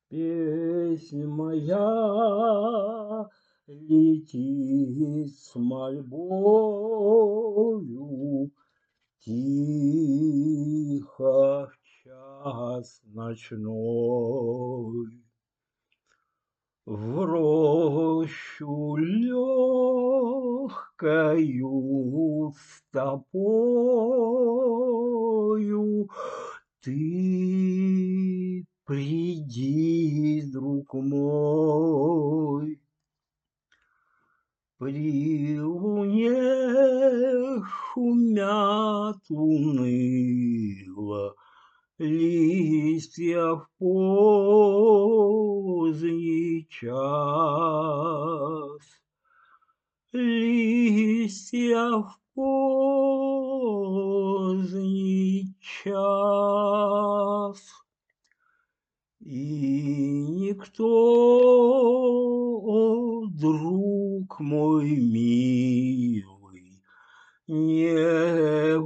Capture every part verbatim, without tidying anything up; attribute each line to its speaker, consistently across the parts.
Speaker 1: Песнь моя летит с мольбою, тихо в час ночной. В рощу легкою стопою ты приди, друг мой. При луне шумят уныло листья в поздний час. Листья в поздний час. И никто, о, друг мой милый, не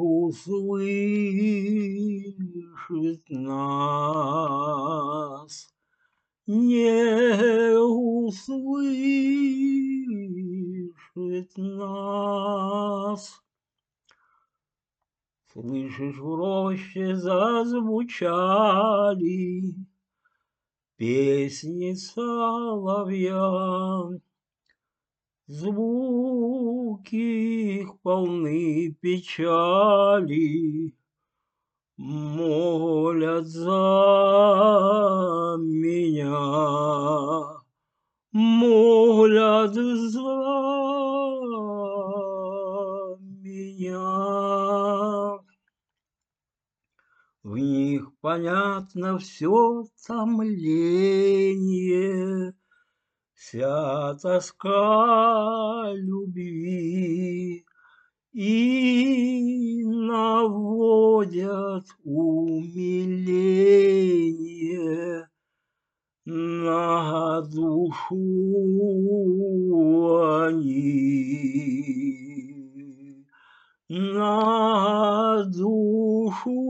Speaker 1: услышит нас, не услышит нас. Слышишь, в роще зазвучали песни соловья, звуки их полны печали, молят за меня, молят за меня. В них понятно все томление, вся тоска любви, и наводят умиление на душу они, на душу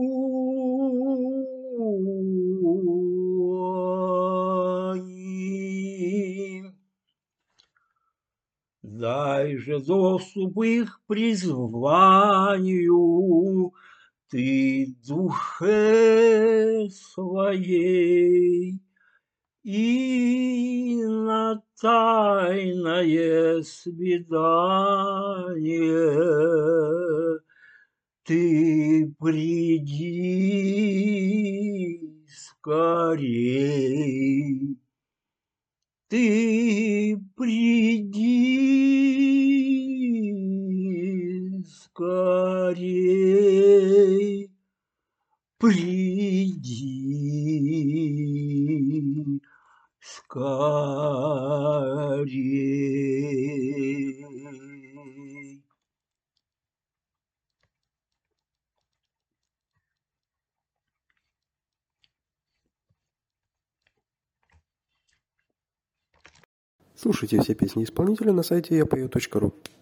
Speaker 1: они. Дай же доступ их призванию ты душе своей, и на тайное свидание ты приди скорей. Ты приди скорей, приди скорей.
Speaker 2: Слушайте все песни исполнителя на сайте я пою точка ру.